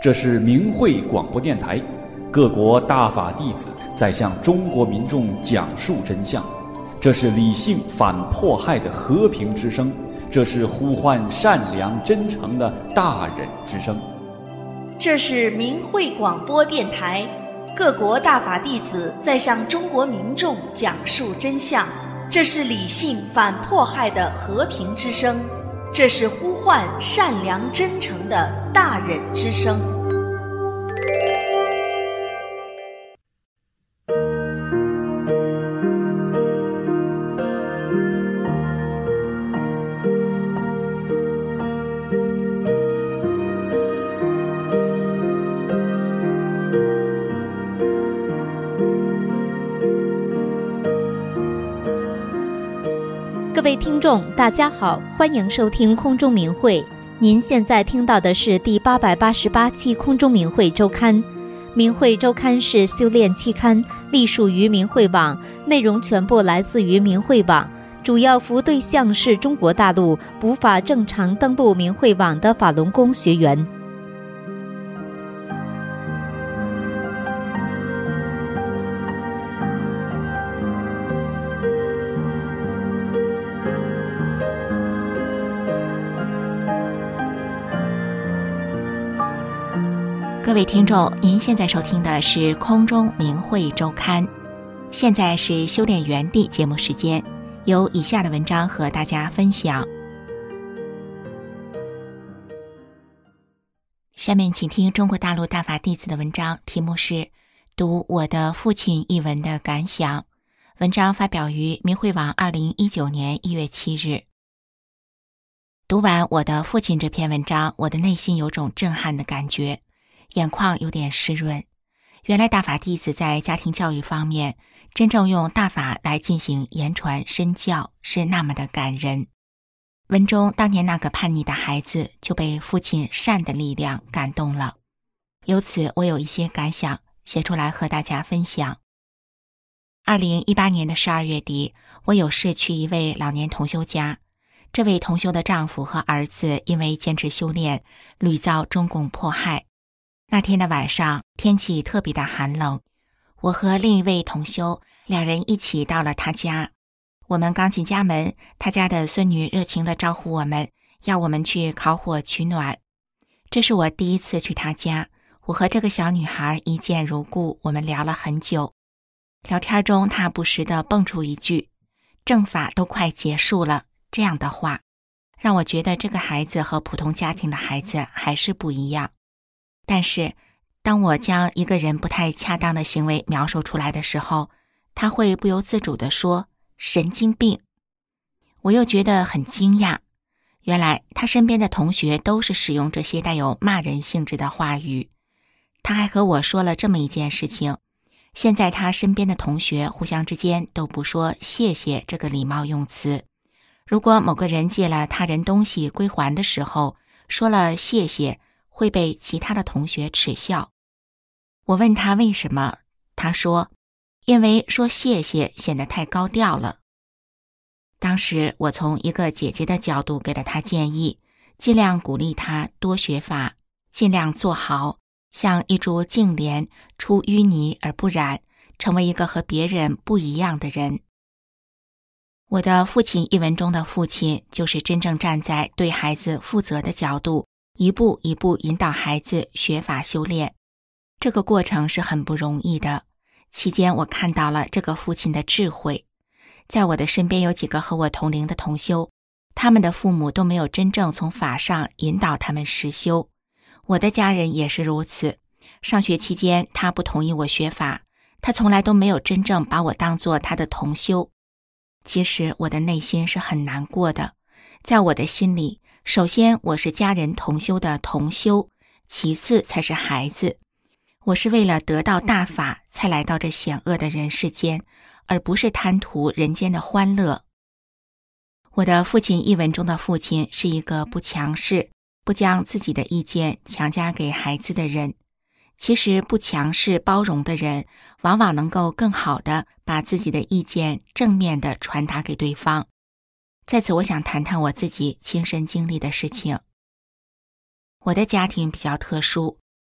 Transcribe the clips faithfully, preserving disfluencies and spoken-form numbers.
这是明慧广播电台，各国大法弟子在向中国民众讲述真相。这是理性反迫害的和平之声，这是呼唤善良真诚的大忍之声。 这是明慧广播电台，各国大法弟子在向中国民众讲述真相。这是理性反迫害的和平之声，这是呼唤善良真诚的大忍之声。 各位听众大家好，欢迎收听空中明慧。您现在听到的是第八百八十八期空中明慧周刊。明慧周刊是修炼期刊，隶属于明慧网，内容全部来自于明慧网，主要服务对象是中国大陆无法正常登录明慧网的法轮功学员。 各位听众，您现在收听的是空中明慧周刊，现在是修炼园地节目时间，由以下的文章和大家分享。下面请听中国大陆大法弟子的文章，题目是读我的父亲一文的感想。文章发表于明慧网二零一九年一月七日。读完我的父亲这篇文章，我的内心有种震撼的感觉，眼眶有点湿润。原来大法弟子在家庭教育方面，真正用大法来进行言传身教，是那么的感人。文中当年那个叛逆的孩子就被父亲善的力量感动了，由此我有一些感想写出来和大家分享。二零一八年的十二月底，我有事去一位老年同修家，这位同修的丈夫和儿子因为坚持修炼，屡遭中共迫害。那天的晚上，天气特别的寒冷，我和另一位同修两人一起到了他家。我们刚进家门，他家的孙女热情地招呼我们，要我们去烤火取暖。这是我第一次去他家，我和这个小女孩一见如故，我们聊了很久。聊天中，她不时地蹦出一句“正法都快结束了”这样的话，让我觉得这个孩子和普通家庭的孩子还是不一样。但是当我将一个人不太恰当的行为描述出来的时候，他会不由自主地说神经病。我又觉得很惊讶，原来他身边的同学都是使用这些带有骂人性质的话语。他还和我说了这么一件事情，现在他身边的同学互相之间都不说谢谢这个礼貌用词，如果某个人借了他人东西归还的时候说了谢谢，会被其他的同学耻笑。我问他为什么，他说因为说谢谢显得太高调了。当时我从一个姐姐的角度给了他建议，尽量鼓励他多学法，尽量做好，像一株净莲，出淤泥而不染，成为一个和别人不一样的人。我的父亲一文中的父亲，就是真正站在对孩子负责的角度，一步一步引导孩子学法修炼。这个过程是很不容易的，期间我看到了这个父亲的智慧。在我的身边有几个和我同龄的同修，他们的父母都没有真正从法上引导他们实修。我的家人也是如此，上学期间他不同意我学法，他从来都没有真正把我当作他的同修。其实我的内心是很难过的，在我的心里，首先我是家人同修的同修，其次才是孩子。我是为了得到大法才来到这险恶的人世间，而不是贪图人间的欢乐。我的父亲一文中的父亲是一个不强势，不将自己的意见强加给孩子的人。其实不强势包容的人，往往能够更好地把自己的意见正面地传达给对方。在此我想谈谈我自己亲身经历的事情。我的家庭比较特殊，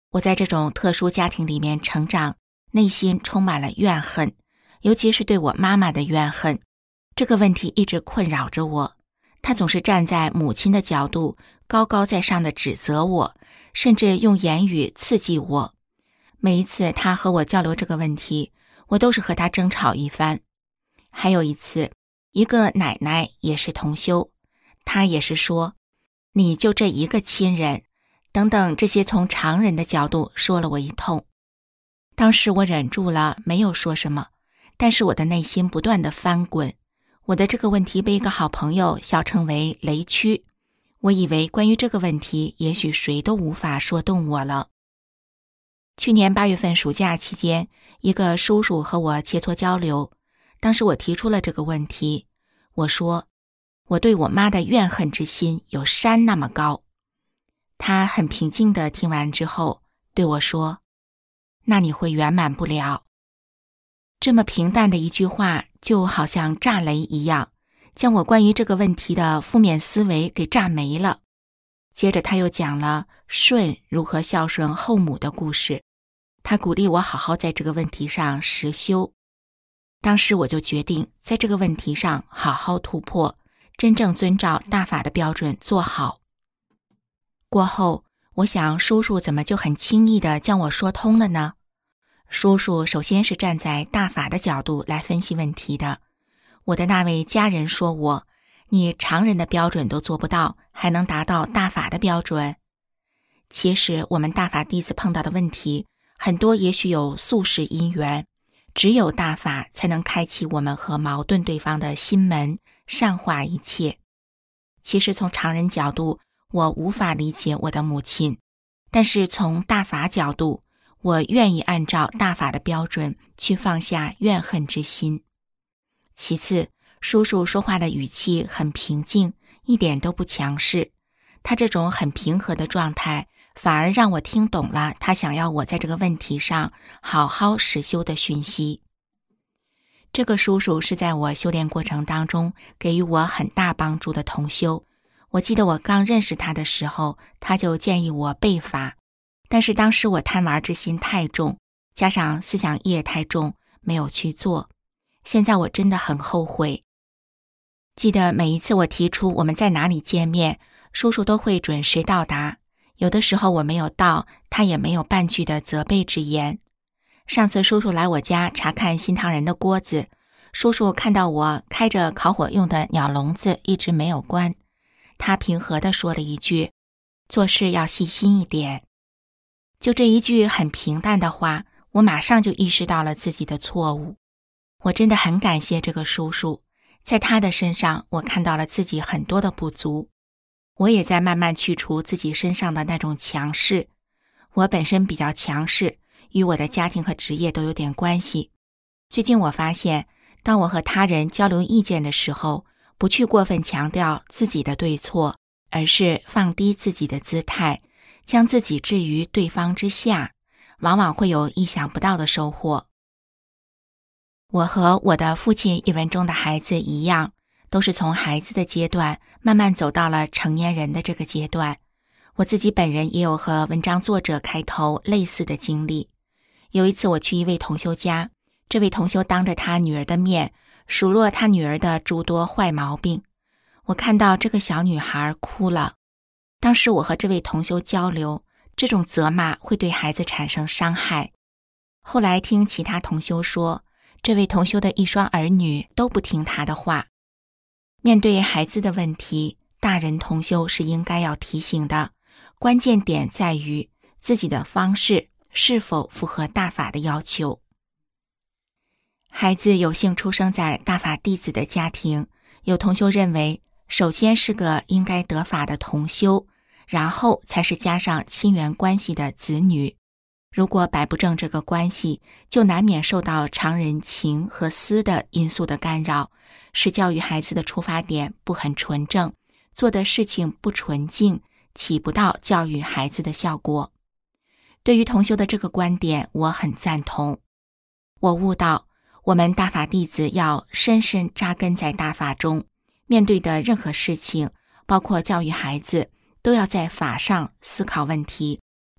我在这种特殊家庭里面成长，内心充满了怨恨，尤其是对我妈妈的怨恨。这个问题一直困扰着我，她总是站在母亲的角度，高高在上地指责我，甚至用言语刺激我。每一次她和我交流这个问题，我都是和她争吵一番。还有一次，一个奶奶也是同修，她也是说，你就这一个亲人，等等这些从常人的角度说了我一通。当时我忍住了，没有说什么，但是我的内心不断地翻滚。我的这个问题被一个好朋友笑称为雷区，我以为关于这个问题，也许谁都无法说动我了。去年八月份暑假期间，一个叔叔和我切磋交流，当时我提出了这个问题，我说我对我妈的怨恨之心有山那么高。他很平静地听完之后对我说，那你会圆满不了。这么平淡的一句话，就好像炸雷一样，将我关于这个问题的负面思维给炸没了。接着他又讲了舜如何孝顺后母的故事，他鼓励我好好在这个问题上实修。当时我就决定在这个问题上好好突破，真正遵照大法的标准做好。过后，我想叔叔怎么就很轻易地将我说通了呢？叔叔首先是站在大法的角度来分析问题的。我的那位家人说我，你常人的标准都做不到，还能达到大法的标准？其实我们大法弟子碰到的问题，很多也许有宿世因缘，只有大法才能开启我们和矛盾对方的心门，善化一切。其实从常人角度，我无法理解我的母亲，但是从大法角度，我愿意按照大法的标准去放下怨恨之心。其次，叔叔说话的语气很平静，一点都不强势，他这种很平和的状态，反而让我听懂了他想要我在这个问题上好好实修的讯息。这个叔叔是在我修炼过程当中给予我很大帮助的同修。我记得我刚认识他的时候，他就建议我背法，但是当时我贪玩之心太重，加上思想业太重，没有去做。现在我真的很后悔。记得每一次我提出我们在哪里见面，叔叔都会准时到达，有的时候我没有到，他也没有半句的责备之言。上次叔叔来我家查看新唐人的锅子，叔叔看到我开着烤火用的鸟笼子一直没有关，他平和地说了一句，做事要细心一点。就这一句很平淡的话，我马上就意识到了自己的错误。我真的很感谢这个叔叔，在他的身上我看到了自己很多的不足，我也在慢慢去除自己身上的那种强势。我本身比较强势，与我的家庭和职业都有点关系。最近我发现，当我和他人交流意见的时候，不去过分强调自己的对错，而是放低自己的姿态，将自己置于对方之下，往往会有意想不到的收获。我和我的父亲一文中的孩子一样，都是从孩子的阶段慢慢走到了成年人的这个阶段。我自己本人也有和文章作者开头类似的经历。有一次我去一位同修家，这位同修当着他女儿的面数落他女儿的诸多坏毛病。我看到这个小女孩哭了。当时我和这位同修交流，这种责骂会对孩子产生伤害。后来听其他同修说，这位同修的一双儿女都不听他的话。面对孩子的问题，大人同修是应该要提醒的，关键点在于自己的方式是否符合大法的要求。孩子有幸出生在大法弟子的家庭，有同修认为，首先是个应该得法的同修，然后才是加上亲缘关系的子女。如果摆不正这个关系，就难免受到常人情和思的因素的干扰，使教育孩子的出发点不很纯正，做的事情不纯净，起不到教育孩子的效果。对于同修的这个观点，我很赞同。我悟到，我们大法弟子要深深扎根在大法中，面对的任何事情，包括教育孩子，都要在法上思考问题，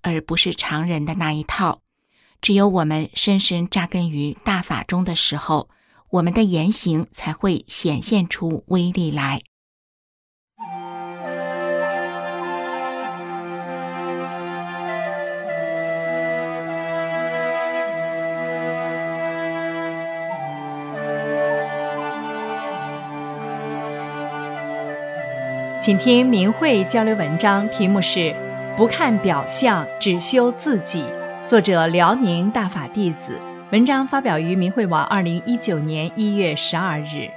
而不是常人的那一套。只有我们深深扎根于大法中的时候，我们的言行才会显现出威力来。 请听明慧交流文章，题目是不看表象，只修自己，作者辽宁大法弟子，文章发表于明慧网二零一九年一月十二日。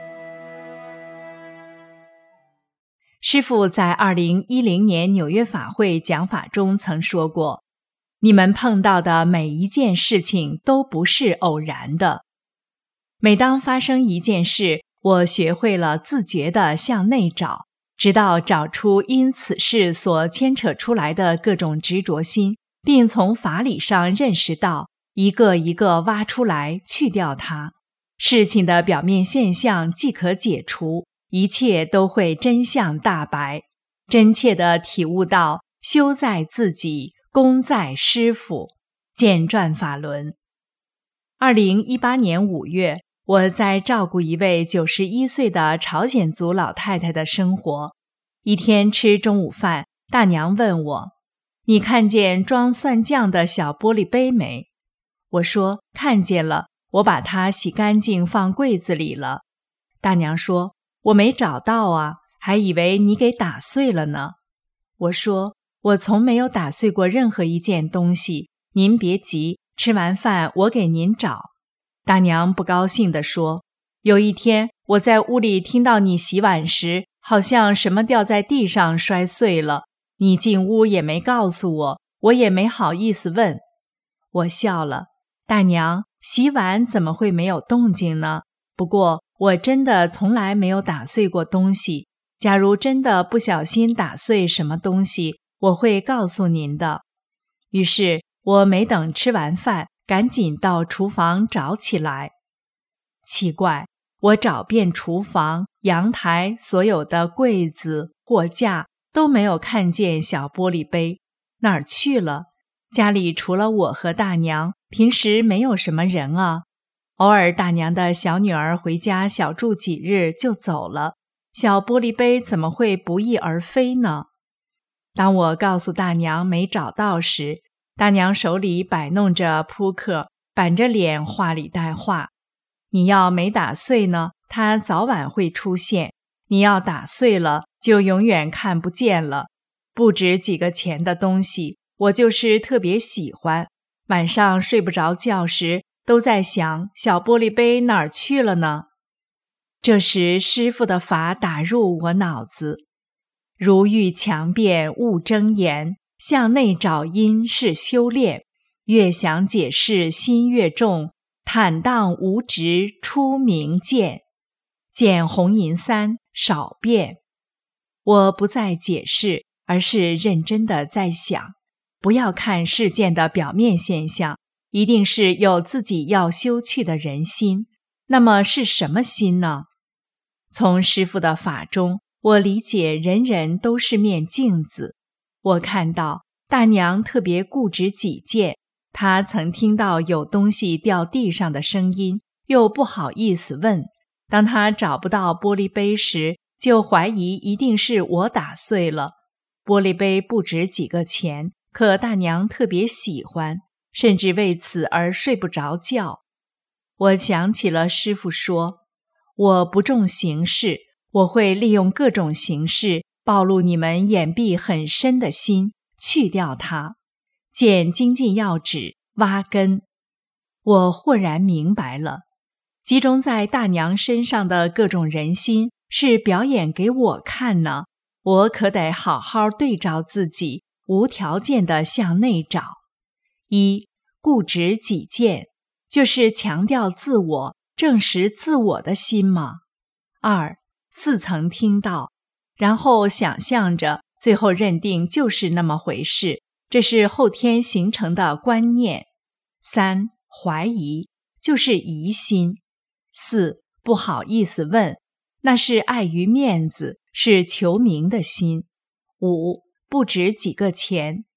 师父在二零一零年纽约法会讲法中曾说过，你们碰到的每一件事情都不是偶然的。每当发生一件事，我学会了自觉地向内找，直到找出因此事所牵扯出来的各种执着心，并从法理上认识到，一个一个挖出来，去掉它，事情的表面现象即可解除，一切都会真相大白，真切地体悟到修在自己，功在师父，见转法轮。二零一八年五月，我在照顾一位九十一岁的朝鲜族老太太的生活。一天吃中午饭，大娘问我，你看见装蒜酱的小玻璃杯没？我说看见了，我把它洗干净放柜子里了。大娘说，我没找到啊，还以为你给打碎了呢。我说，我从没有打碎过任何一件东西，您别急，吃完饭我给您找。大娘不高兴地说，有一天我在屋里听到你洗碗时，好像什么掉在地上摔碎了，你进屋也没告诉我，我也没好意思问。我笑了，大娘，洗碗怎么会没有动静呢？不过我真的从来没有打碎过东西，假如真的不小心打碎什么东西，我会告诉您的。于是我没等吃完饭，赶紧到厨房找起来。奇怪，我找遍厨房、阳台所有的柜子、货架，都没有看见小玻璃杯，哪儿去了？家里除了我和大娘，平时没有什么人啊。偶尔大娘的小女儿回家小住几日就走了，小玻璃杯怎么会不翼而飞呢？当我告诉大娘没找到时，大娘手里摆弄着扑克，板着脸话里带话。你要没打碎呢，它早晚会出现；你要打碎了，就永远看不见了。不值几个钱的东西，我就是特别喜欢。晚上睡不着觉时，都在想小玻璃杯哪儿去了呢？这时师父的法打入我脑子，如欲强辩勿睁眼，向内找因是修炼，越想解释心越重，坦荡无执出明见，见红银三少辩。我不再解释，而是认真的在想，不要看事件的表面现象，一定是有自己要修去的人心。那么是什么心呢？从师父的法中，我理解人人都是面镜子。我看到大娘特别固执己见，她曾听到有东西掉地上的声音，又不好意思问。当她找不到玻璃杯时，就怀疑一定是我打碎了。玻璃杯不值几个钱，可大娘特别喜欢，甚至为此而睡不着觉。我想起了师父说，我不重形式，我会利用各种形式暴露你们眼壁很深的心，去掉它，见精进要旨，挖根。我豁然明白了，集中在大娘身上的各种人心是表演给我看呢，我可得好好对照自己，无条件地向内找。一、固执己见，就是强调自我，证实自我的心吗？二、似曾听到，然后想象着，最后认定就是那么回事，这是后天形成的观念。三、怀疑，就是疑心。四、不好意思问，那是碍于面子，是求名的心。五、不值几个钱。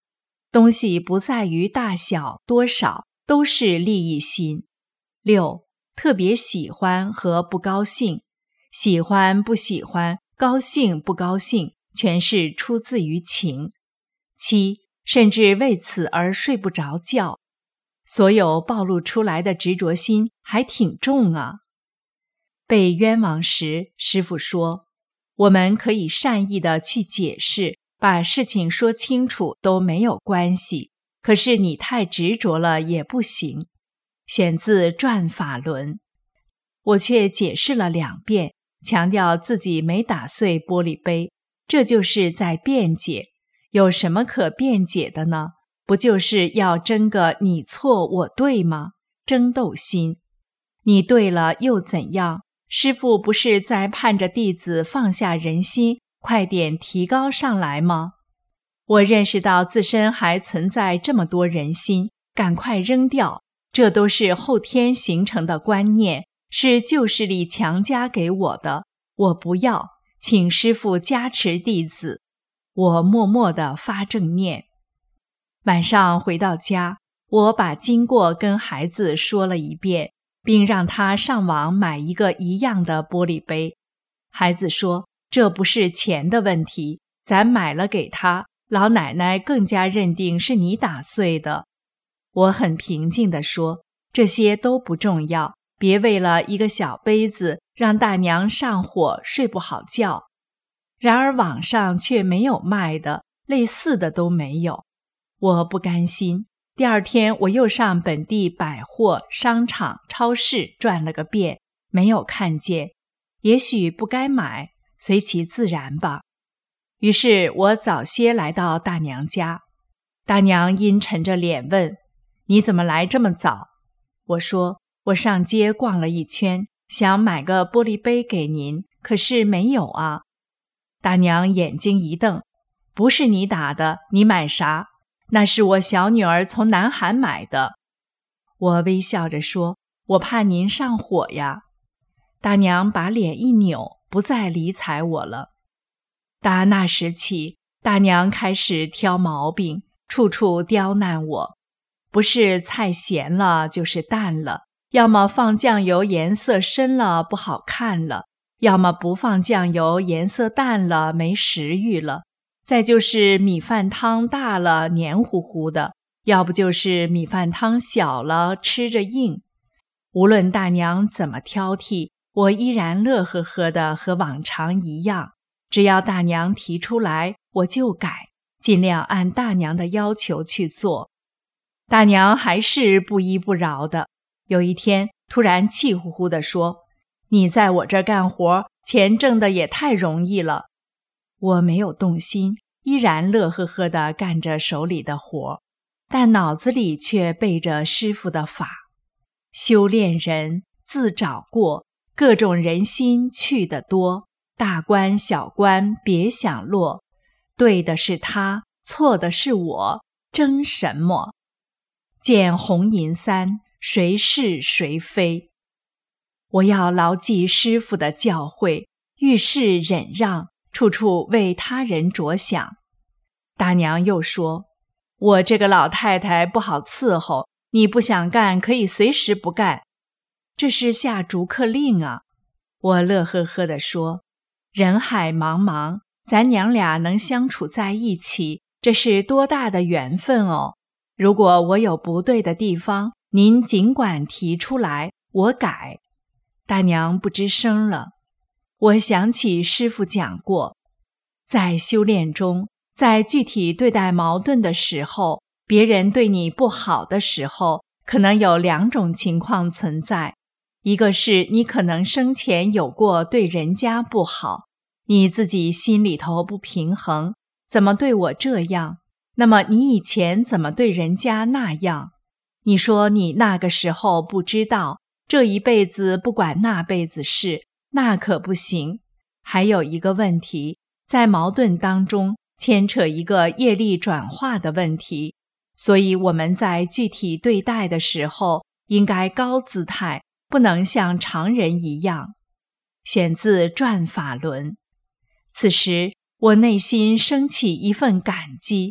东西不在于大小多少，都是利益心。六、特别喜欢和不高兴，喜欢不喜欢，高兴不高兴，全是出自于情。七、甚至为此而睡不着觉，所有暴露出来的执着心还挺重啊。被冤枉时，师父说，我们可以善意的去解释，把事情说清楚都没有关系，可是你太执着了也不行。选自《转法轮》，我却解释了两遍，强调自己没打碎玻璃杯，这就是在辩解。有什么可辩解的呢？不就是要争个你错我对吗？争斗心。你对了又怎样？师父不是在盼着弟子放下人心，快点提高上来吗？我认识到自身还存在这么多人心，赶快扔掉，这都是后天形成的观念，是旧势力强加给我的，我不要，请师父加持弟子。我默默地发正念。晚上回到家，我把经过跟孩子说了一遍，并让他上网买一个一样的玻璃杯。孩子说，这不是钱的问题，咱买了给他，老奶奶更加认定是你打碎的。我很平静地说，这些都不重要，别为了一个小杯子让大娘上火睡不好觉。然而网上却没有卖的，类似的都没有。我不甘心，第二天我又上本地百货、商场、超市转了个遍，没有看见。也许不该买，随其自然吧。于是我早些来到大娘家。大娘阴沉着脸问，你怎么来这么早？我说，我上街逛了一圈，想买个玻璃杯给您，可是没有啊。大娘眼睛一瞪，不是你打的，你买啥？那是我小女儿从南韩买的。我微笑着说，我怕您上火呀。大娘把脸一扭，不再理睬我了。打那时起，大娘开始挑毛病，处处刁难我，不是菜咸了就是淡了，要么放酱油颜色深了不好看了，要么不放酱油颜色淡了没食欲了，再就是米饭汤大了黏糊糊的，要不就是米饭汤小了吃着硬。无论大娘怎么挑剔，我依然乐呵呵的和往常一样，只要大娘提出来我就改，尽量按大娘的要求去做。大娘还是不依不饶的，有一天突然气呼呼地说，你在我这儿干活，钱挣得也太容易了。我没有动心，依然乐呵呵地干着手里的活，但脑子里却背着师父的法。修炼人自找过，各种人心去得多，大关小关别想落，对的是他，错的是我，争什么？见红银三，谁是谁非？我要牢记师父的教诲，遇事忍让，处处为他人着想。大娘又说，我这个老太太不好伺候，你不想干可以随时不干，这是下逐客令啊。我乐呵呵地说，人海茫茫，咱娘俩能相处在一起，这是多大的缘分哦。如果我有不对的地方，您尽管提出来，我改。大娘不吱声了。我想起师父讲过，在修炼中，在具体对待矛盾的时候，别人对你不好的时候，可能有两种情况存在。一个是你可能生前有过对人家不好，你自己心里头不平衡，怎么对我这样？那么你以前怎么对人家那样？你说你那个时候不知道，这一辈子不管那辈子事，那可不行。还有一个问题，在矛盾当中牵扯一个业力转化的问题，所以我们在具体对待的时候，应该高姿态，不能像常人一样。选自《转法轮》。此时我内心升起一份感激，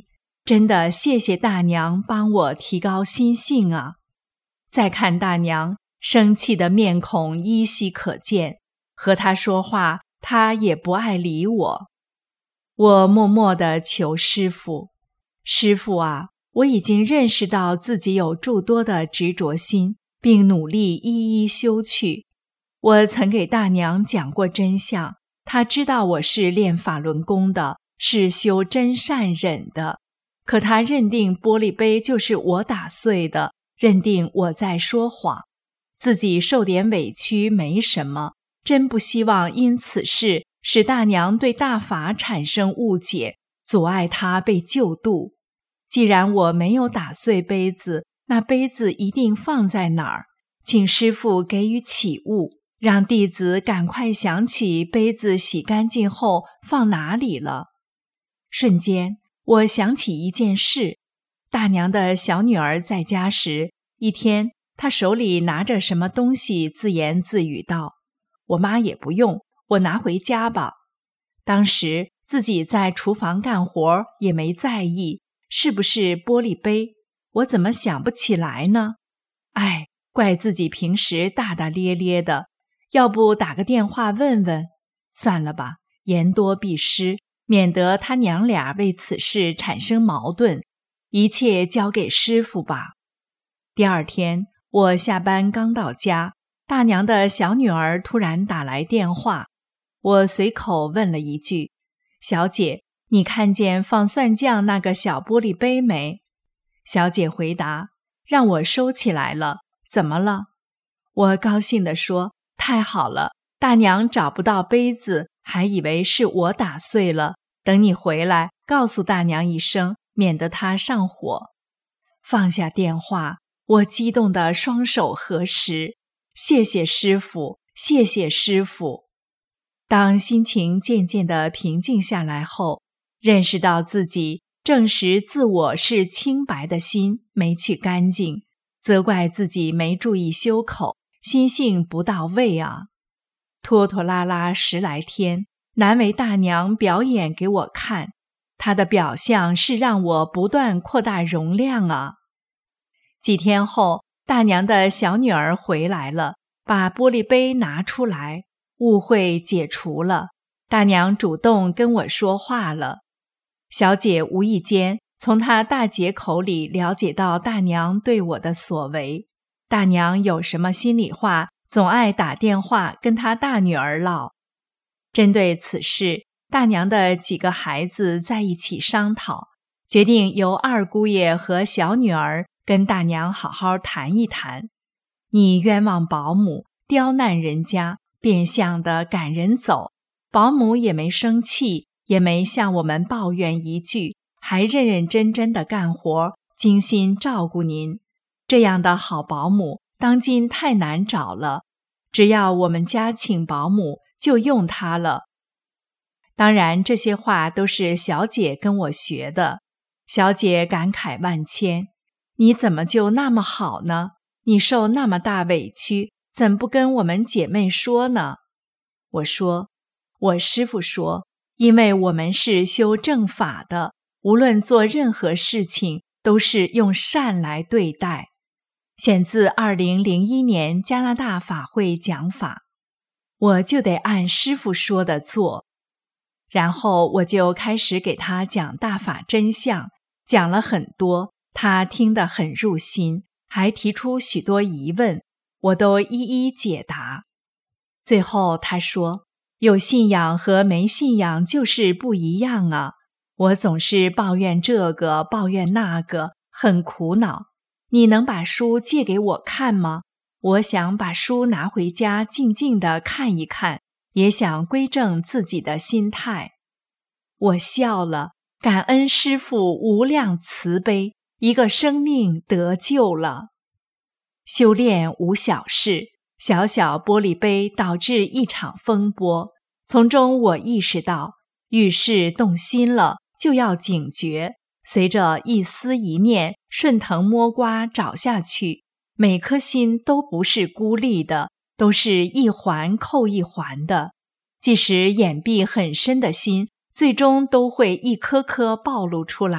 真的谢谢大娘帮我提高心性啊。再看大娘生气的面孔依稀可见，和她说话她也不爱理我。我默默地求师父，师父啊，我已经认识到自己有诸多的执着心，并努力一一修去。我曾给大娘讲过真相，她知道我是练法轮功的，是修真善忍的，可她认定玻璃杯就是我打碎的，认定我在说谎，自己受点委屈没什么，真不希望因此事使大娘对大法产生误解，阻碍她被救度。既然我没有打碎杯子，那杯子一定放在哪儿？请师父给予启悟，让弟子赶快想起杯子洗干净后放哪里了。瞬间，我想起一件事，大娘的小女儿在家时，一天她手里拿着什么东西，自言自语道：我妈也不用，我拿回家吧。当时自己在厨房干活，也没在意是不是玻璃杯，我怎么想不起来呢？哎，怪自己平时大大咧咧的，要不打个电话问问？算了吧，言多必失，免得他娘俩为此事产生矛盾，一切交给师父吧。第二天，我下班刚到家，大娘的小女儿突然打来电话，我随口问了一句：小姐，你看见放蒜酱那个小玻璃杯没？小姐回答：让我收起来了，怎么了？我高兴地说：太好了，大娘找不到杯子，还以为是我打碎了，等你回来告诉大娘一声，免得她上火。放下电话，我激动地双手合十，谢谢师父，谢谢师父。当心情渐渐地平静下来后，认识到自己证实自我是清白的心没去干净，责怪自己没注意修口，心性不到位啊。拖拖拉拉十来天，难为大娘表演给我看，她的表象是让我不断扩大容量啊。几天后，大娘的小女儿回来了，把玻璃杯拿出来，误会解除了，大娘主动跟我说话了。小姐无意间从她大姐口里了解到大娘对我的所为，大娘有什么心里话，总爱打电话跟她大女儿唠。针对此事，大娘的几个孩子在一起商讨，决定由二姑爷和小女儿跟大娘好好谈一谈。你冤枉保姆，刁难人家，变相的赶人走，保姆也没生气，也没向我们抱怨一句，还认认真真的干活，精心照顾您。这样的好保姆当今太难找了，只要我们家请保姆就用她了。当然这些话都是小姐跟我学的。小姐感慨万千，你怎么就那么好呢？你受那么大委屈，怎不跟我们姐妹说呢？我说，我师父说，因为我们是修正法的，无论做任何事情都是用善来对待。选自二零零一年加拿大法会讲法，我就得按师父说的做。然后我就开始给他讲大法真相，讲了很多，他听得很入心，还提出许多疑问，我都一一解答。最后他说，有信仰和没信仰就是不一样啊！我总是抱怨这个抱怨那个，很苦恼。你能把书借给我看吗？我想把书拿回家静静地看一看，也想归正自己的心态。我笑了，感恩师父无量慈悲，一个生命得救了。修炼无小事，小小玻璃杯导致一场风波，从中我意识到，遇事动心了就要警觉，随着一思一念，顺藤摸瓜找下去，每颗心都不是孤立的，都是一环扣一环的，即使掩蔽很深的心，最终都会一颗颗暴露出来，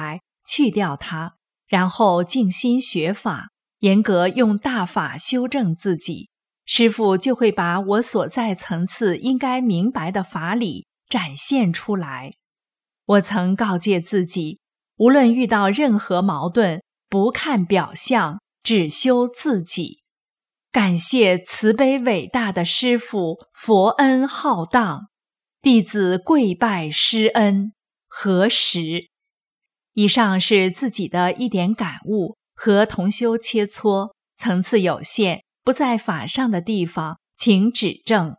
去掉它，然后静心学法，严格用大法修正自己，师父就会把我所在层次应该明白的法理展现出来。我曾告诫自己，无论遇到任何矛盾，不看表象，只修自己。感谢慈悲伟大的师父，佛恩浩荡，弟子跪拜师恩，何时？以上是自己的一点感悟，和同修切磋，层次有限，不在法上的地方，请指正。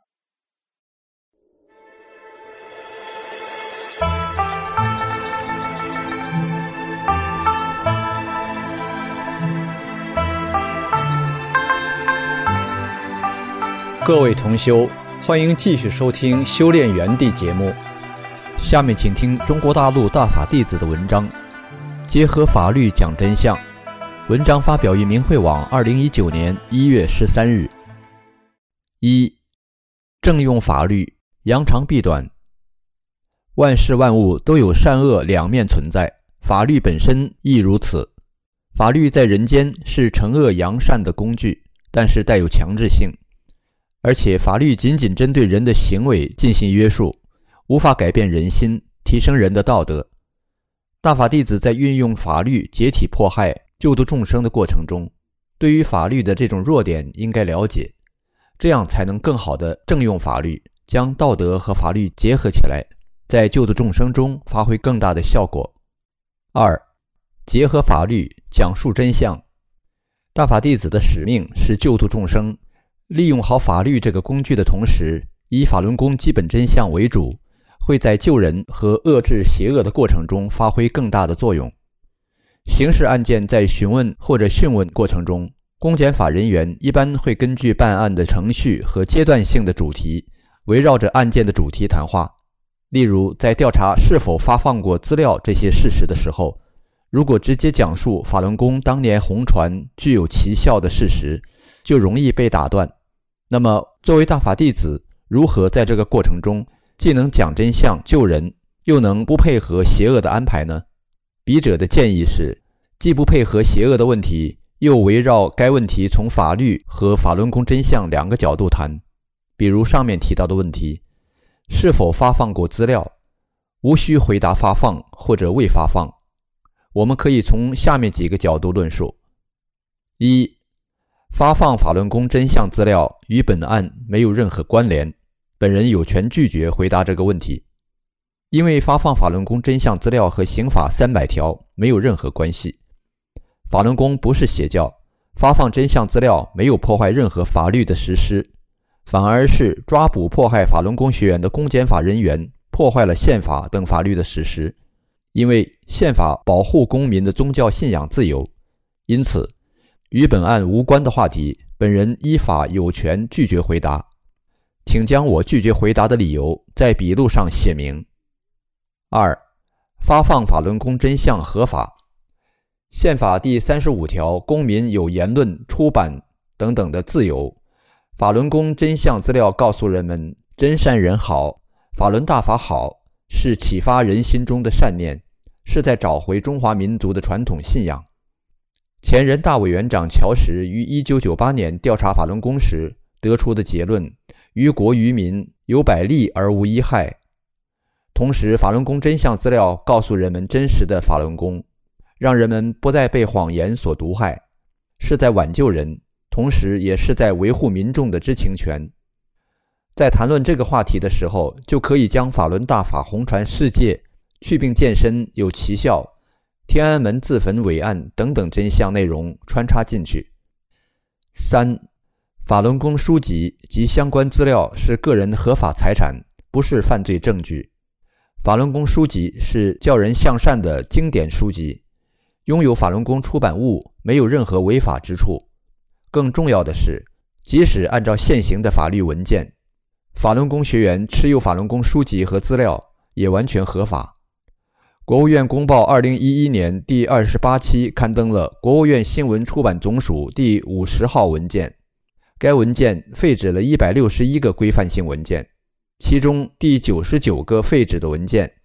各位同修，欢迎继续收听修炼园地节目。下面请听中国大陆大法弟子的文章，结合法律讲真相。文章发表于明慧网二零一九年一月十三日。一、正用法律，扬长避短。万事万物都有善恶两面存在，法律本身亦如此。法律在人间是惩恶扬善的工具，但是带有强制性，而且法律仅仅针对人的行为进行约束，无法改变人心，提升人的道德。大法弟子在运用法律解体迫害、救度众生的过程中，对于法律的这种弱点应该了解，这样才能更好地正用法律，将道德和法律结合起来，在救度众生中发挥更大的效果。二、结合法律，讲述真相。大法弟子的使命是救度众生，利用好法律这个工具的同时，以法轮功基本真相为主，会在救人和遏制邪恶的过程中发挥更大的作用。刑事案件在询问或者讯问过程中，公检法人员一般会根据办案的程序和阶段性的主题，围绕着案件的主题谈话。例如，在调查是否发放过资料这些事实的时候，如果直接讲述法轮功当年红传具有奇效的事实，就容易被打断。那么作为大法弟子，如何在这个过程中既能讲真相救人，又能不配合邪恶的安排呢？笔者的建议是，既不配合邪恶的问题，又围绕该问题从法律和法轮功真相两个角度谈。比如上面提到的问题，是否发放过资料，无需回答发放或者未发放。我们可以从下面几个角度论述。一、发放法轮功真相资料与本案没有任何关联，本人有权拒绝回答这个问题。因为发放法轮功真相资料和刑法三百条没有任何关系。法轮功不是邪教，发放真相资料没有破坏任何法律的实施，反而是抓捕迫害法轮功学员的公检法人员破坏了宪法等法律的实施。因为宪法保护公民的宗教信仰自由，因此与本案无关的话题，本人依法有权拒绝回答，请将我拒绝回答的理由在笔录上写明。二、发放法轮功真相合法。宪法第三十五条，公民有言论、出版等等的自由。法轮功真相资料告诉人们，真善人好，法轮大法好，是启发人心中的善念，是在找回中华民族的传统信仰。前人大委员长乔石于一九九八年调查法轮功时得出的结论，于国于民有百利而无一害。同时，法轮功真相资料告诉人们真实的法轮功，让人们不再被谎言所毒害，是在挽救人，同时也是在维护民众的知情权。在谈论这个话题的时候，就可以将法轮大法红传世界、祛病健身有奇效、天安门自焚伟案等等真相内容穿插进去。三、法轮功书籍及相关资料是个人合法财产，不是犯罪证据。法轮功书籍是教人向善的经典书籍，拥有法轮功出版物没有任何违法之处。更重要的是，即使按照现行的法律文件，法轮功学员持有法轮功书籍和资料也完全合法。国务院公报二零一一年第二十八期刊登了国务院新闻出版总署第五十号文件，该文件废止了一百六十一个规范性文件，其中第九十九个废止的文件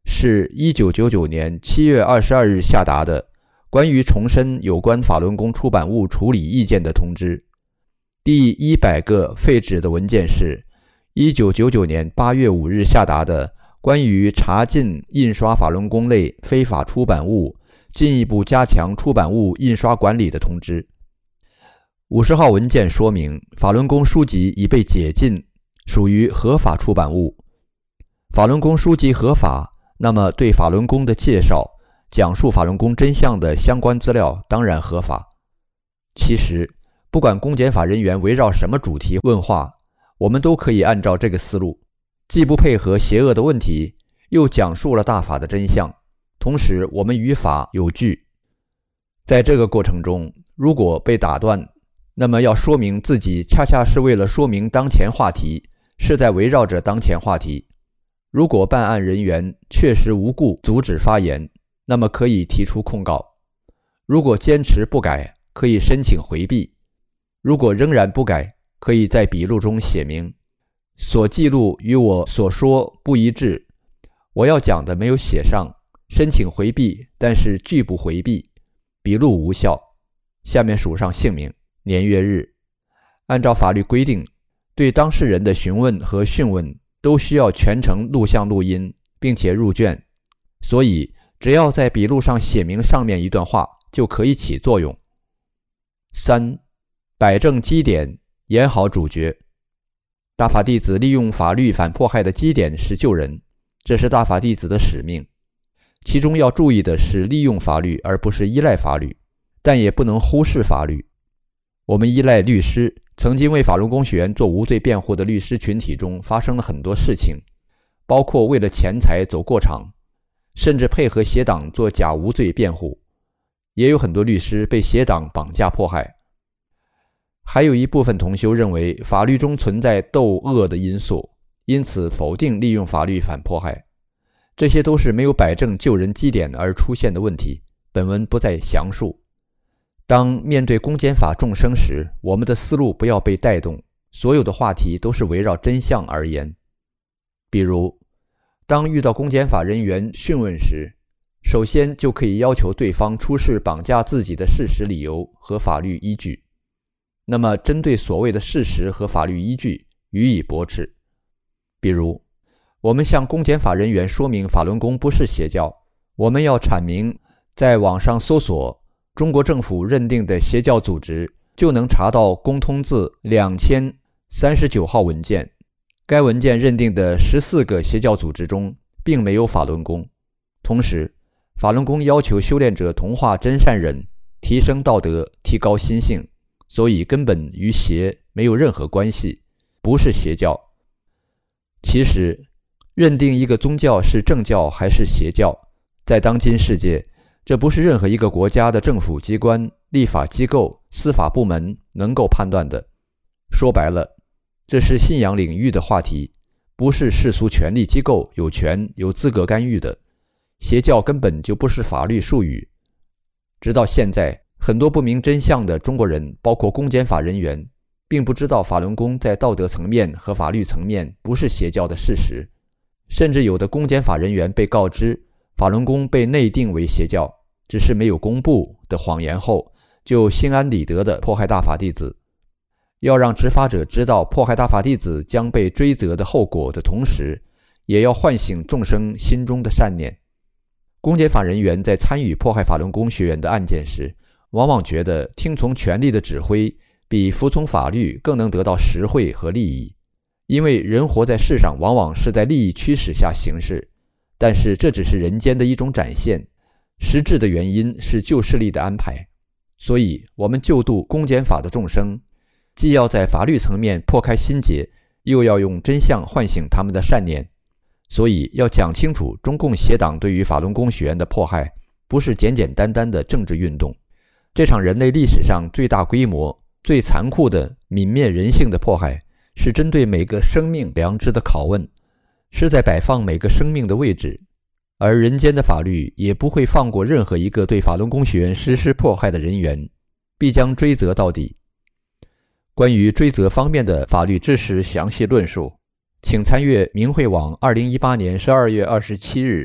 是一九九九年七月二十二日下达的关于重申有关法轮功出版物处理意见的通知。第一百个废止的文件是一九九九年八月五日下达的关于查禁印刷法轮功类非法出版物，进一步加强出版物印刷管理的通知。五十号文件说明，法轮功书籍已被解禁，属于合法出版物。法轮功书籍合法，那么对法轮功的介绍、讲述法轮功真相的相关资料当然合法。其实，不管公检法人员围绕什么主题问话，我们都可以按照这个思路，既不配合邪恶的问题，又讲述了大法的真相，同时我们与法有据。在这个过程中，如果被打断，那么要说明自己恰恰是为了说明当前话题，是在围绕着当前话题。如果办案人员确实无故阻止发言，那么可以提出控告。如果坚持不改，可以申请回避。如果仍然不改，可以在笔录中写明所记录与我所说不一致，我要讲的没有写上，申请回避，但是拒不回避，笔录无效。下面署上姓名、年月日。按照法律规定，对当事人的询问和讯问都需要全程录像录音，并且入卷，所以只要在笔录上写明上面一段话就可以起作用。三、摆正基点，演好主角。大法弟子利用法律反迫害的基点是救人，这是大法弟子的使命。其中要注意的是利用法律而不是依赖法律，但也不能忽视法律。我们依赖律师，曾经为法轮功学员做无罪辩护的律师群体中发生了很多事情，包括为了钱财走过场，甚至配合邪党做假无罪辩护，也有很多律师被邪党绑架迫害。还有一部分同修认为法律中存在斗恶的因素，因此否定利用法律反迫害。这些都是没有摆正救人基点而出现的问题，本文不再详述。当面对公检法众生时，我们的思路不要被带动，所有的话题都是围绕真相而言。比如，当遇到公检法人员讯问时，首先就可以要求对方出示绑架自己的事实理由和法律依据。那么针对所谓的事实和法律依据予以驳斥。比如，我们向公检法人员说明法轮功不是邪教，我们要阐明在网上搜索中国政府认定的邪教组织，就能查到公通字两千三十九号文件，该文件认定的十四个邪教组织中并没有法轮功。同时，法轮功要求修炼者同化真善忍，提升道德，提高心性，所以根本与邪没有任何关系，不是邪教。其实，认定一个宗教是正教还是邪教，在当今世界，这不是任何一个国家的政府机关、立法机构、司法部门能够判断的。说白了，这是信仰领域的话题，不是世俗权力机构有权有资格干预的。邪教根本就不是法律术语。直到现在，很多不明真相的中国人，包括公检法人员，并不知道法轮功在道德层面和法律层面不是邪教的事实。甚至有的公检法人员被告知法轮功被内定为邪教，只是没有公布的谎言后，就心安理得地迫害大法弟子。要让执法者知道迫害大法弟子将被追责的后果的同时，也要唤醒众生心中的善念。公检法人员在参与迫害法轮功学员的案件时，往往觉得听从权力的指挥比服从法律更能得到实惠和利益，因为人活在世上往往是在利益驱使下行事，但是这只是人间的一种展现，实质的原因是旧势力的安排。所以我们救度公检法的众生，既要在法律层面破开心结，又要用真相唤醒他们的善念。所以要讲清楚，中共邪党对于法轮功学员的迫害不是简简单单的政治运动，这场人类历史上最大规模、最残酷的泯灭人性的迫害，是针对每个生命良知的拷问，是在摆放每个生命的位置。而人间的法律也不会放过任何一个对法轮功学员实施迫害的人员，必将追责到底。关于追责方面的法律知识详细论述，请参阅明慧网二零一八年十二月二十七日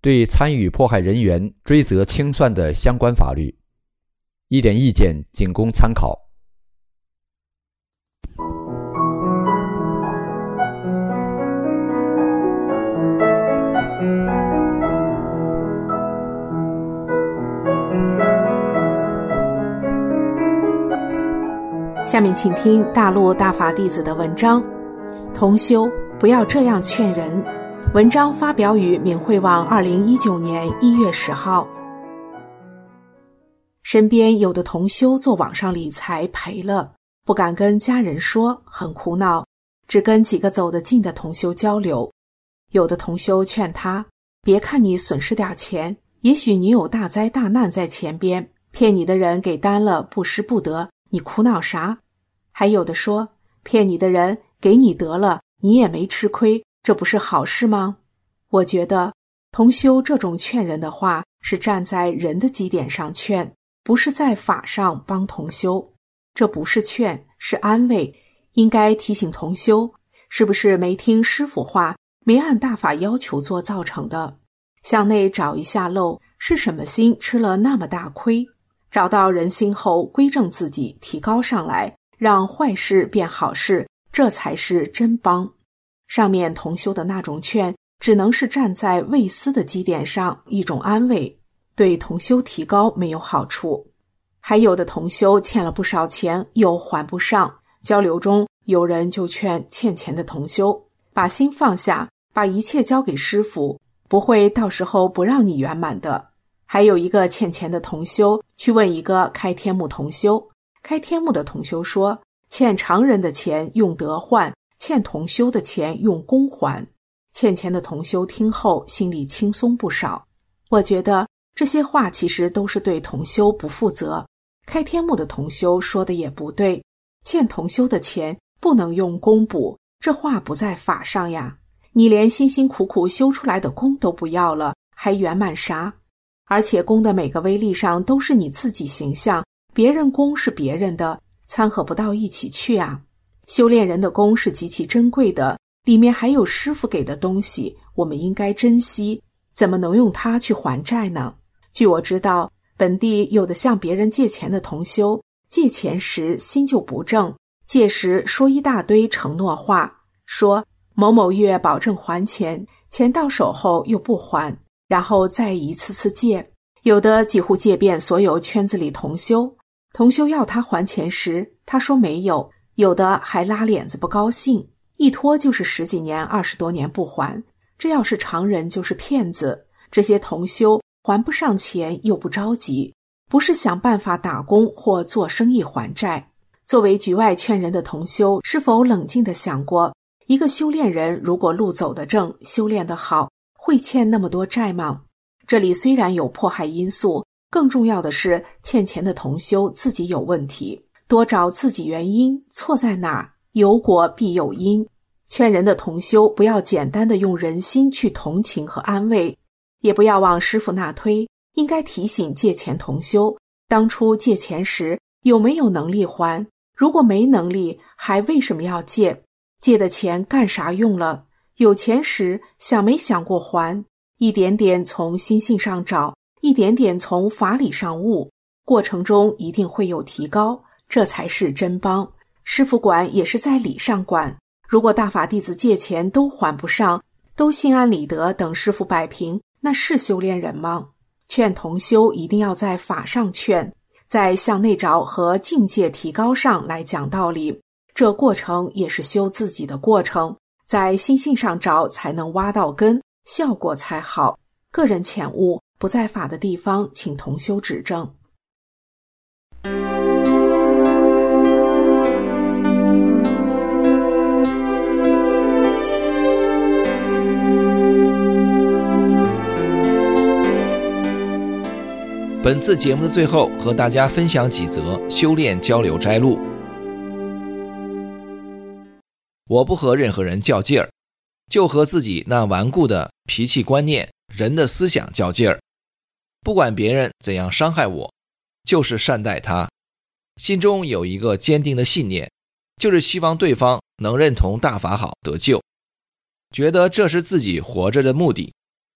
对参与迫害人员追责清算的相关法律。一点意见仅供参考。 下面请听大陆大法弟子的文章，同修不要这样劝人。文章发表于明慧网二零一九年一月十号。身边有的同修做网上理财赔了，不敢跟家人说，很苦恼，只跟几个走得近的同修交流。有的同修劝他，别看你损失点钱，也许你有大灾大难在前边，骗你的人给单了，不失不得，你苦恼啥？还有的说，骗你的人给你得了，你也没吃亏，这不是好事吗？我觉得同修这种劝人的话是站在人的基点上劝，不是在法上帮同修。这不是劝，是安慰。应该提醒同修，是不是没听师父话，没按大法要求做造成的？向内找一下漏，是什么心吃了那么大亏？找到人心后，归正自己，提高上来，让坏事变好事，这才是真帮。上面同修的那种劝，只能是站在未思的基点上，一种安慰，对同修提高没有好处。还有的同修欠了不少钱，又还不上，交流中有人就劝欠钱的同修，把心放下，把一切交给师父，不会到时候不让你圆满的。还有一个欠钱的同修去问一个开天目同修，开天目的同修说，欠常人的钱用德还，欠同修的钱用功还。欠钱的同修听后心里轻松不少。我觉得这些话其实都是对同修不负责。开天目的同修说的也不对，欠同修的钱不能用功补，这话不在法上呀。你连辛辛苦苦修出来的功都不要了，还圆满啥？而且功的每个微粒上都是你自己形象，别人功是别人的，掺和不到一起去啊。修炼人的功是极其珍贵的，里面还有师父给的东西，我们应该珍惜，怎么能用它去还债呢？据我知道，本地有的向别人借钱的同修，借钱时心就不正，借时说一大堆承诺话，说某某月保证还钱，钱到手后又不还，然后再一次次借。有的几乎借遍所有圈子里同修，同修要他还钱时，他说没有，有的还拉脸子不高兴，一拖就是十几年二十多年不还，这要是常人就是骗子。这些同修还不上钱又不着急，不是想办法打工或做生意还债。作为局外劝人的同修，是否冷静地想过，一个修炼人如果路走得正，修炼得好，会欠那么多债吗？这里虽然有迫害因素，更重要的是欠钱的同修自己有问题，多找自己原因，错在哪儿？有果必有因。劝人的同修不要简单的用人心去同情和安慰，也不要往师父那推，应该提醒借钱同修，当初借钱时有没有能力还？如果没能力，还为什么要借？借的钱干啥用了？有钱时想没想过还？一点点从心性上找，一点点从法理上悟，过程中一定会有提高，这才是真帮。师父管也是在理上管，如果大法弟子借钱都还不上，都心安理得等师父摆平，那是修炼人吗？劝同修一定要在法上劝，在向内找和境界提高上来讲道理，这过程也是修自己的过程，在心性上找才能挖到根，效果才好。个人浅悟不在法的地方，请同修指正。 本次节目的最后，和大家分享几则修炼交流摘录。我不和任何人较劲儿，就和自己那顽固的脾气观念、人的思想较劲儿。不管别人怎样伤害我，就是善待他。心中有一个坚定的信念，就是希望对方能认同大法好得救，觉得这是自己活着的目的。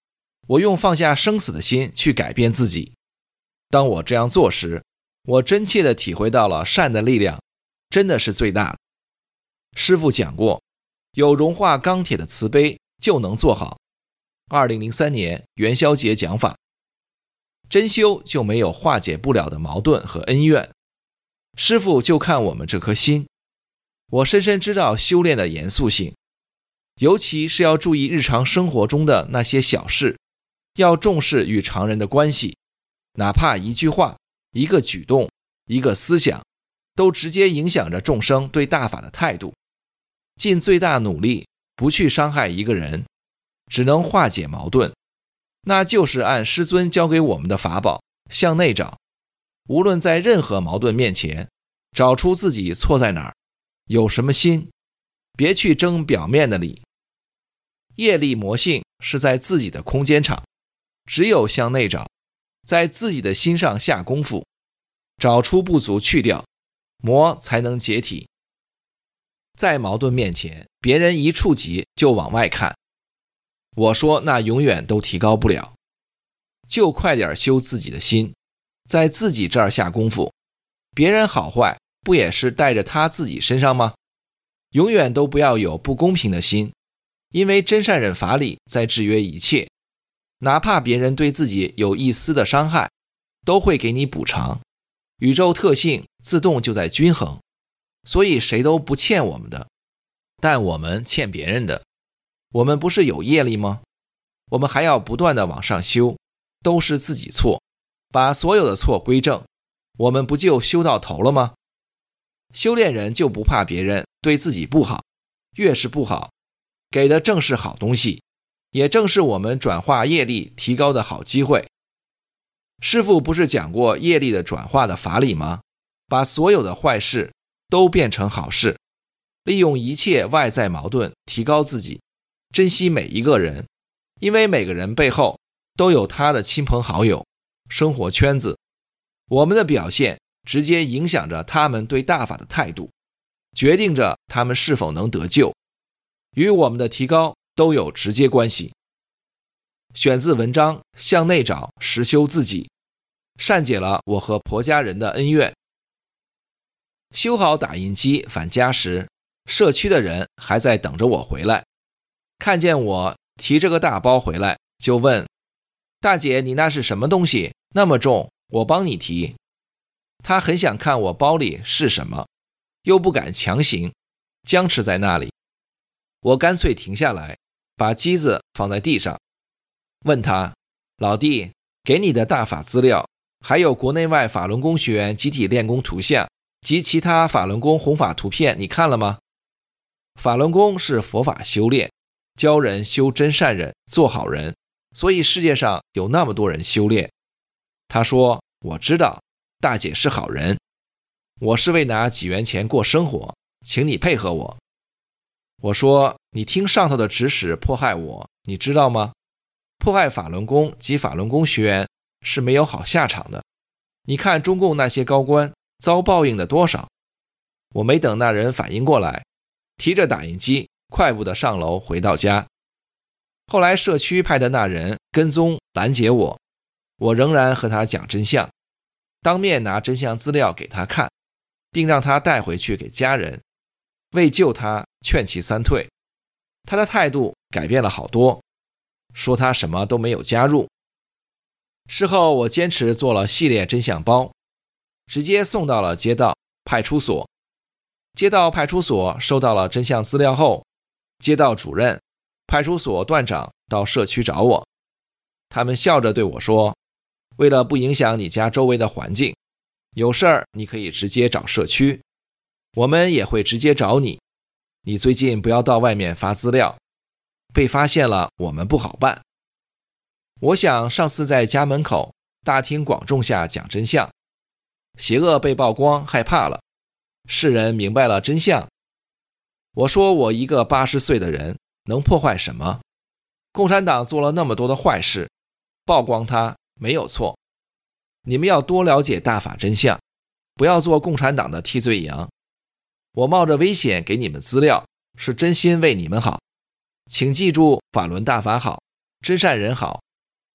我用放下生死的心去改变自己。当我这样做时，我真切地体会到了善的力量真的是最大的。师父讲过，有融化钢铁的慈悲就能做好。二零零三年元宵节讲法，真修就没有化解不了的矛盾和恩怨。师父就看我们这颗心。我深深知道修炼的严肃性，尤其是要注意日常生活中的那些小事，要重视与常人的关系，哪怕一句话、一个举动、一个思想，都直接影响着众生对大法的态度。尽最大努力不去伤害一个人，只能化解矛盾，那就是按师尊教给我们的法宝，向内找。无论在任何矛盾面前，找出自己错在哪儿，有什么心，别去争表面的理。业力魔性是在自己的空间场，只有向内找，在自己的心上下功夫，找出不足去掉，魔才能解体。在矛盾面前，别人一触及就往外看，我说那永远都提高不了，就快点修自己的心，在自己这儿下功夫，别人好坏不也是带着他自己身上吗？永远都不要有不公平的心，因为真善忍法理在制约一切，哪怕别人对自己有一丝的伤害，都会给你补偿。宇宙特性自动就在均衡，所以谁都不欠我们的，但我们欠别人的。我们不是有业力吗？我们还要不断的往上修，都是自己错，把所有的错归正，我们不就修到头了吗？修炼人就不怕别人对自己不好，越是不好，给的正是好东西，也正是我们转化业力提高的好机会。师父不是讲过业力的转化的法理吗？把所有的坏事都变成好事，利用一切外在矛盾提高自己，珍惜每一个人，因为每个人背后都有他的亲朋好友、生活圈子，我们的表现直接影响着他们对大法的态度，决定着他们是否能得救，与我们的提高都有直接关系。选自文章《向内找，实修自己》，善解了我和婆家人的恩怨。修好打印机返家时，社区的人还在等着我回来，看见我提着个大包回来，就问：大姐，你那是什么东西？那么重，我帮你提。他很想看我包里是什么，又不敢强行，僵持在那里。我干脆停下来，把机子放在地上，问他：老弟，给你的大法资料，还有国内外法轮功学员集体练功图像及其他法轮功弘法图片，你看了吗？法轮功是佛法修炼，教人修真善忍，做好人，所以世界上有那么多人修炼。他说：我知道，大姐是好人，我是为拿几元钱过生活，请你配合我。我说：你听上头的指使迫害我，你知道吗？迫害法轮功及法轮功学员是没有好下场的，你看中共那些高官遭报应的多少。我没等那人反应过来，提着打印机快步的上楼回到家。后来社区派的那人跟踪拦截我，我仍然和他讲真相，当面拿真相资料给他看，并让他带回去给家人，为救他劝其三退。他的态度改变了好多，说他什么都没有加入。事后我坚持做了系列真相包，直接送到了街道派出所。街道派出所收到了真相资料后，街道主任、派出所段长到社区找我，他们笑着对我说：为了不影响你家周围的环境，有事儿你可以直接找社区，我们也会直接找你，你最近不要到外面发资料，被发现了我们不好办。我想上次在家门口大庭广众下讲真相，邪恶被曝光，害怕了，世人明白了真相。我说我一个八十岁的人能破坏什么？共产党做了那么多的坏事，曝光它没有错。你们要多了解大法真相，不要做共产党的替罪羊。我冒着危险给你们资料，是真心为你们好。请记住，法轮大法好，真善人好，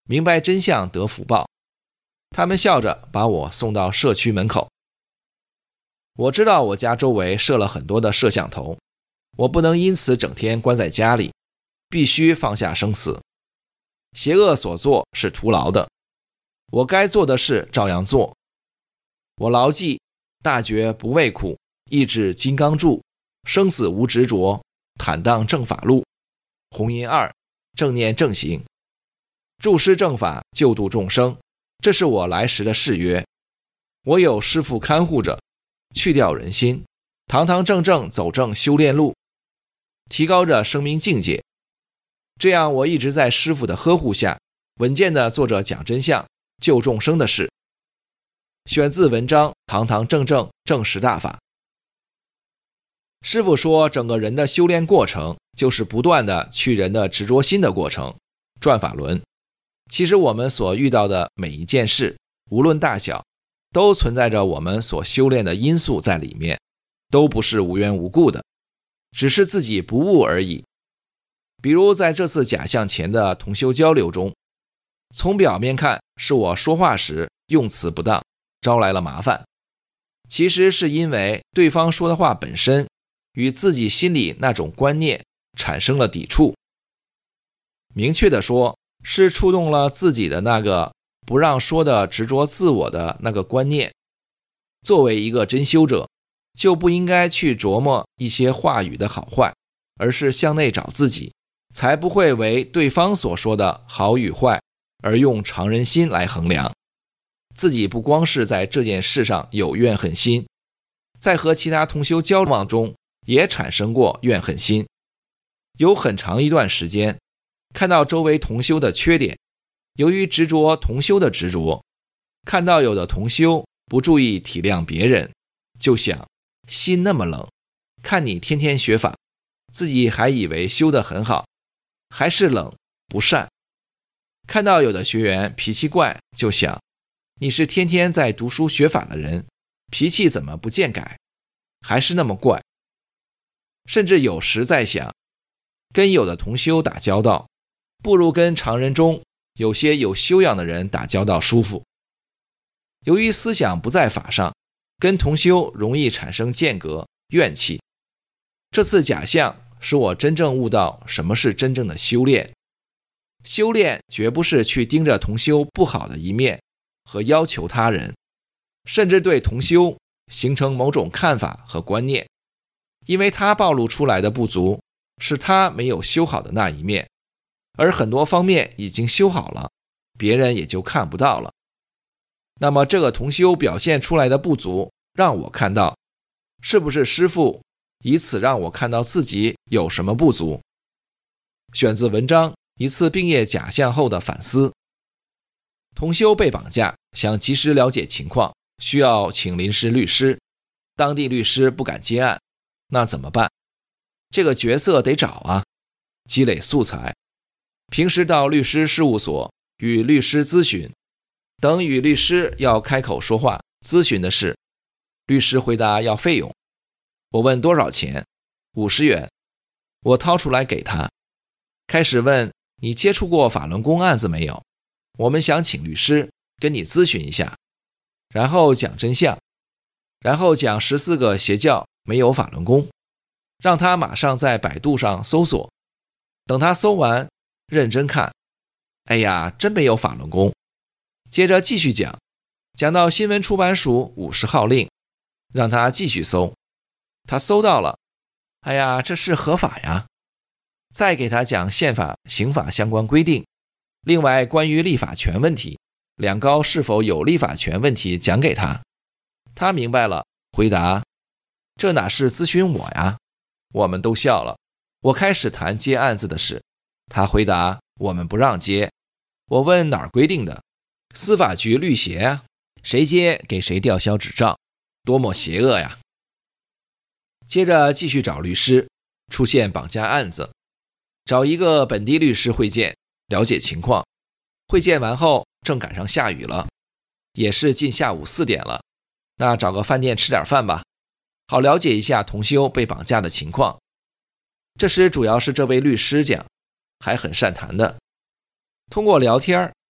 明白真相得福报。他们笑着把我送到社区门口。我知道我家周围设了很多的摄像头，我不能因此整天关在家里，必须放下生死。邪恶所做是徒劳的，我该做的事照样做。我牢记大觉不畏苦，意志金刚柱，生死无执着，坦荡正法路。红音二，正念正行，注师正法，救度众生，这是我来时的誓约。我有师父看护着，去掉人心，堂堂正正走正修炼路，提高着生命境界。这样我一直在师父的呵护下，稳健地做着讲真相、救众生的事。选自文章《堂堂正正正实大法》。师父说，整个人的修炼过程就是不断的去人的执着心的过程，转法轮。其实我们所遇到的每一件事，无论大小，都存在着我们所修炼的因素在里面，都不是无缘无故的，只是自己不悟而已。比如在这次假象前的同修交流中，从表面看是我说话时用词不当，招来了麻烦，其实是因为对方说的话本身与自己心里那种观念产生了抵触。明确的说，是触动了自己的那个不让说的执着自我的那个观念。作为一个真修者，就不应该去琢磨一些话语的好坏，而是向内找自己，才不会为对方所说的好与坏而用常人心来衡量。自己不光是在这件事上有怨恨心，在和其他同修交往中也产生过怨恨心。有很长一段时间，看到周围同修的缺点，由于执着同修的执着，看到有的同修不注意体谅别人，就想心那么冷，看你天天学法，自己还以为修得很好，还是冷不善。看到有的学员脾气怪，就想你是天天在读书学法的人，脾气怎么不见改，还是那么怪。甚至有时在想，跟有的同修打交道，不如跟常人中有些有修养的人打交道舒服。由于思想不在法上，跟同修容易产生间隔、怨气。这次假象使我真正悟到什么是真正的修炼。修炼绝不是去盯着同修不好的一面和要求他人，甚至对同修形成某种看法和观念，因为他暴露出来的不足是他没有修好的那一面，而很多方面已经修好了，别人也就看不到了。那么这个同修表现出来的不足让我看到，是不是师父以此让我看到自己有什么不足？选自文章《一次病业假象后的反思》。同修被绑架，想及时了解情况，需要请临时律师，当地律师不敢接案，那怎么办？这个角色得找啊，积累素材，平时到律师事务所与律师咨询，等与律师要开口说话咨询的事，律师回答要费用，我问多少钱？五十元，我掏出来给他，开始问你接触过法轮功案子没有？我们想请律师跟你咨询一下，然后讲真相，然后讲十四个邪教没有法轮功，让他马上在百度上搜索，等他搜完认真看，哎呀，真没有法轮功。接着继续讲，讲到新闻出版署五十号令，让他继续搜，他搜到了，哎呀，这是合法呀。再给他讲宪法、刑法相关规定，另外关于立法权问题，两高是否有立法权问题讲给他，他明白了，回答这哪是咨询我呀？我们都笑了。我开始谈接案子的事，他回答我们不让接。我问哪儿规定的？司法局律协啊，谁接给谁吊销执照，多么邪恶呀！接着继续找律师，出现绑架案子，找一个本地律师会见，了解情况。会见完后正赶上下雨了，也是近下午四点了，那找个饭店吃点饭吧，好了解一下同修被绑架的情况。这时主要是这位律师讲，还很善谈的，通过聊天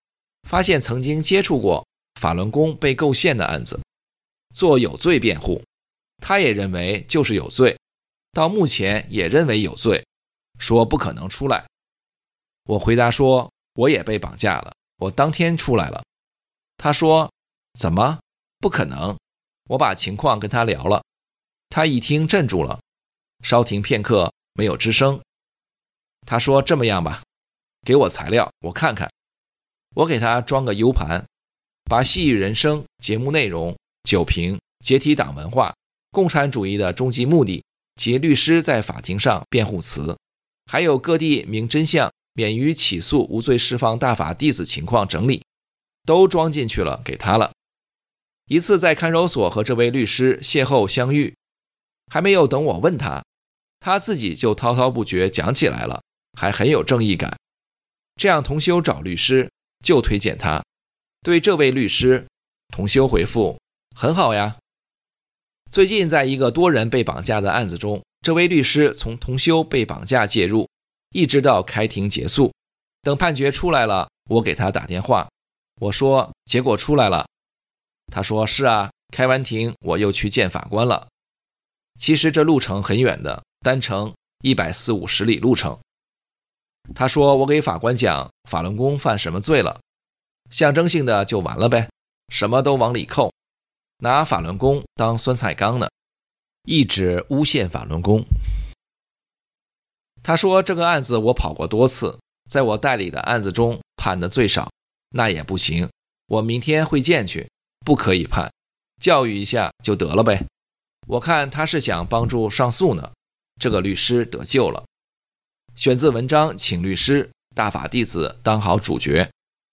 发现曾经接触过法轮功被构陷的案子，做有罪辩护，他也认为就是有罪，到目前也认为有罪，说不可能出来。我回答说我也被绑架了，我当天出来了。他说怎么不可能？我把情况跟他聊了，他一听镇住了，稍停片刻没有吱声。他说这么样吧，给我材料我看看。我给他装个 U 盘，把细语人生节目内容、酒瓶、解体党文化、共产主义的终极目的及律师在法庭上辩护词，还有各地明真相免于起诉无罪释放大法弟子情况整理，都装进去了给他了。一次在看守所和这位律师邂逅相遇，还没有等我问他，他自己就滔滔不绝讲起来了，还很有正义感。这样同修找律师就推荐他。对这位律师，同修回复很好呀。最近在一个多人被绑架的案子中，这位律师从同修被绑架介入，一直到开庭结束。等判决出来了，我给他打电话，我说结果出来了。他说是啊，开完庭我又去见法官了。其实这路程很远的，单程一百四五十里路程。他说我给法官讲法轮功犯什么罪了，象征性的就完了呗，什么都往里扣，拿法轮功当酸菜缸呢，一直诬陷法轮功。他说这个案子我跑过多次，在我代理的案子中判的最少，那也不行，我明天会见去，不可以判，教育一下就得了呗。我看他是想帮助上诉呢，这个律师得救了。选自文章，请律师，大法弟子当好主角。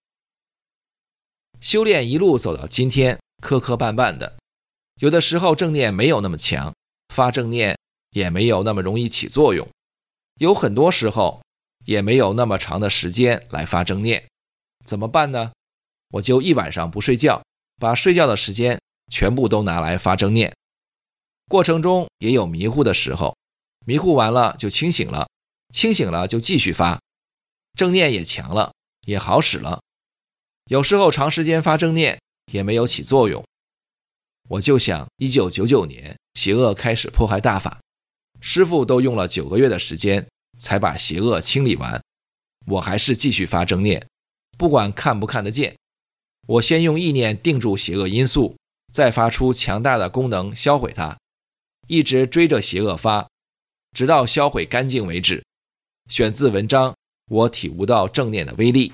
修炼一路走到今天，磕磕绊绊的，有的时候正念没有那么强，发正念也没有那么容易起作用，有很多时候也没有那么长的时间来发正念，怎么办呢？我就一晚上不睡觉，把睡觉的时间全部都拿来发正念。过程中也有迷糊的时候，迷糊完了就清醒了，清醒了就继续发，正念也强了，也好使了。有时候长时间发正念也没有起作用。我就想一九九九年邪恶开始迫害大法，师父都用了九个月的时间才把邪恶清理完，我还是继续发正念，不管看不看得见。我先用意念定住邪恶因素，再发出强大的功能销毁它，一直追着邪恶发，直到销毁干净为止。选自文章，我体悟到正念的威力。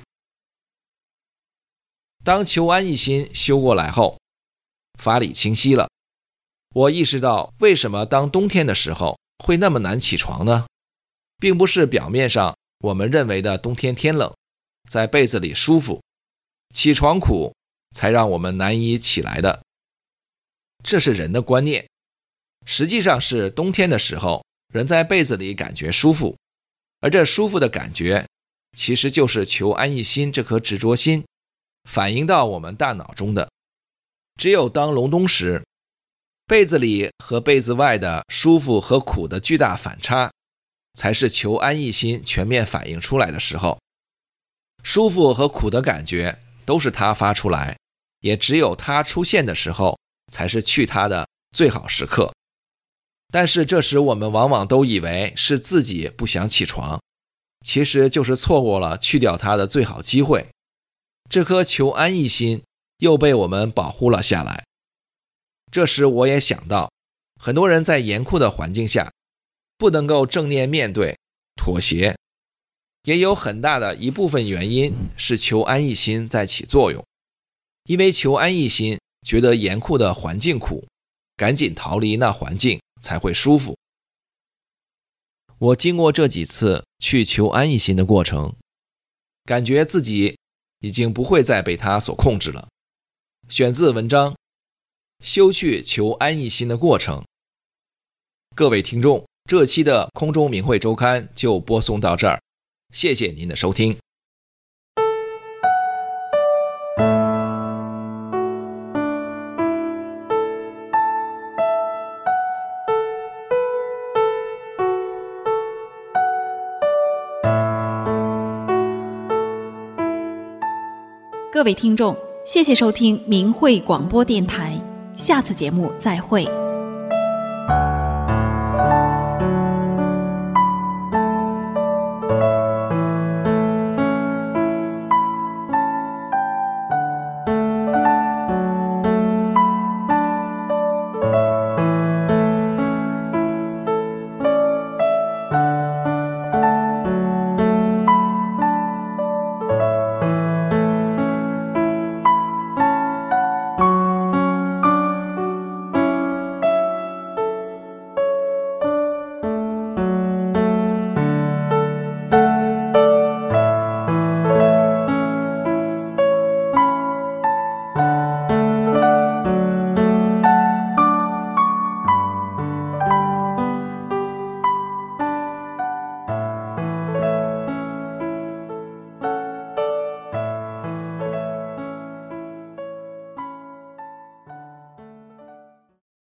当求安一心修过来后，法理清晰了，我意识到为什么当冬天的时候会那么难起床呢？并不是表面上我们认为的冬天天冷，在被子里舒服，起床苦才让我们难以起来的。这是人的观念，实际上是冬天的时候人在被子里感觉舒服，而这舒服的感觉其实就是求安一心这颗执着心反映到我们大脑中的。只有当隆冬时，被子里和被子外的舒服和苦的巨大反差，才是求安一心全面反映出来的时候。舒服和苦的感觉都是它发出来，也只有它出现的时候才是去它的最好时刻。但是这时我们往往都以为是自己不想起床，其实就是错过了去掉它的最好机会。这颗求安一心又被我们保护了下来。这时我也想到，很多人在严酷的环境下不能够正念面对，妥协，也有很大的一部分原因是求安一心在起作用。因为求安一心觉得严酷的环境苦，赶紧逃离那环境才会舒服。我经过这几次去求安一心的过程，感觉自己已经不会再被它所控制了。选自文章，修去求安一心的过程。各位听众，这期的空中明慧周刊就播送到这儿，谢谢您的收听。 各各位听众，谢谢收听明慧广播电台，下次节目再会。